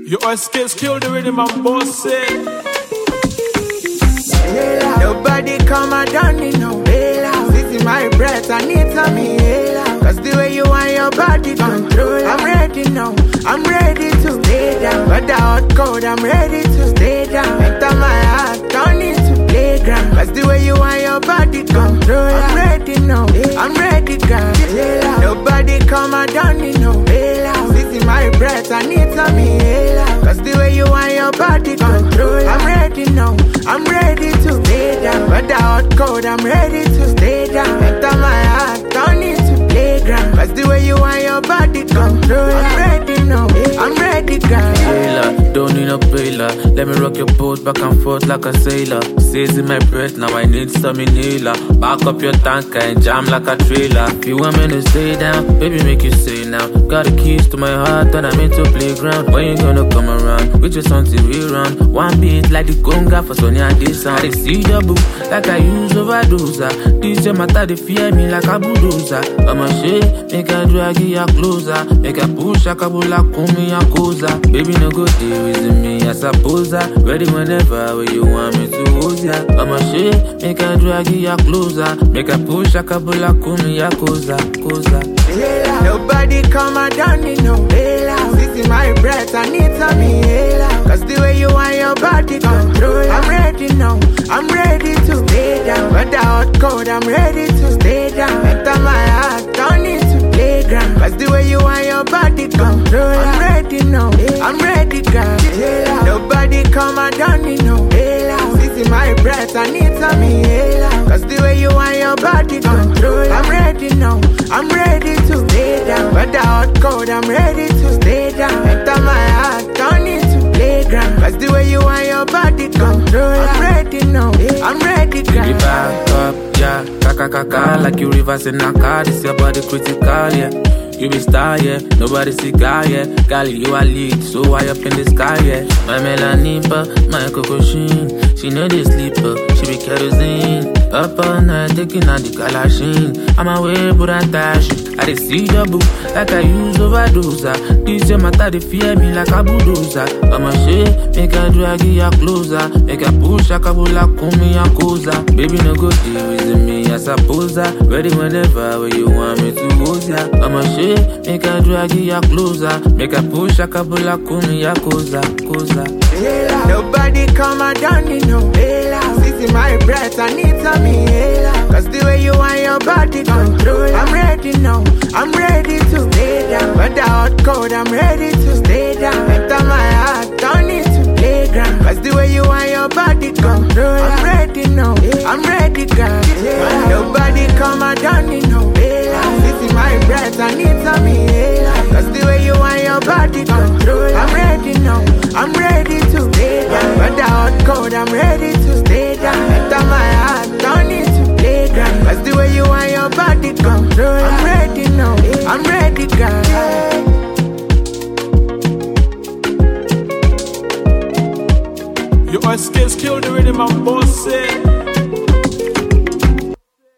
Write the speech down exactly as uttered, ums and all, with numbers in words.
Your skills kill the rhythm and boss it. Nobody come and down in no bailout. This is my breath, I need some inhaler. Cause the way you want your body control, I'm ready now, I'm ready to stay down. But the hot cold, I'm ready to stay down. Enter my heart, turn into playground. Cause the way you want your body control, I'm ready now, I'm ready, girl. Nobody come and down in no bailout. This is my breath, I need some inhaler. Cause the way you want your body control, I'm ready now, I'm ready to stay down. But the hot cold, I'm ready to stay down. Enter my heart, turn into playground. Cause the way you want your body control, I'm ready now, I'm ready, girl. Sailor, don't need no bailer. Let me rock your boat back and forth like a sailor. Says in my breath, now I need some inhaler. Back up your tanker and jam like a trailer. If you want me to stay down, baby make you say now. Got the keys to my heart and I'm into playground. When you gonna come around? We just want to rerun. One beat like the conga for Sonia and this sound. I see the book like I use overdose. This your matter, they fear me like a bulldozer. I'm a shit, make a drag you closer. Make a push a kabula kumi a koza. Baby no go deal with me, I suppose. Ready whenever where you want me to hold ya. I'm a shit, make a drag you closer. Make a push a kabula kumi a koza, koza. Nobody come and down in no bailout. This is my breath, I need some inhaler. Cause the way you want your body control, I'm ready now, I'm ready to stay down. But the hot cold, I'm ready to stay down. Enter my heart, turn into playground. Cause the way you want your body control, I'm ready now, I'm ready, girl. Nobody come and down in no bailout. This is my breath, I need some inhaler. Cause the way you want your body control, I'm ready now, I'm ready to stay down. But the hot cold, I'm ready to stay down. Enter my heart, turn into playground. Cause the way you want your body control, I'm ready now, I'm ready, girl. Baby back up, yeah, kaka kaka like you reversing a car. This your body critical, yeah. You be star, yeah, nobody see guy, yeah. Girl, you are lead, so high up in the sky, yeah. My melanipa, my coco sheen. She know the sleeper, she be kerosene. Up all night, taking out the galashin. I'm away, but I'm dash. I dey see the book, like I use overdose. This your matter, they fear me like a bulldozer. I'm a shit, make a drag you closer. Make a push a kabula kumi a koza. Baby, no go deal with me, I suppose. Ready whenever where you want me to hold ya. I'm a shit, make a drag you closer. Make a push a kabula kumi a koza, koza. Nobody come and down in no bailout. This is my breath, I need some inhaler. Cause the way you want your body control, I'm ready now, I'm ready to stay down. But the hot cold, I'm ready to stay down. Enter my heart, turn into playground. Cause the way you want your body control, I'm ready now, I'm ready, girl. Nobody come and down in no bailout. This is my breath, I need some inhaler. Cause the way you want your body control, I'm ready now, I'm ready to stay down. But the hot cold, I'm ready to stay down. Enter my heart, turn into playground. Cause the way you want your body control, I'm ready now, I'm ready, girl. Your skills kill the rhythm and boss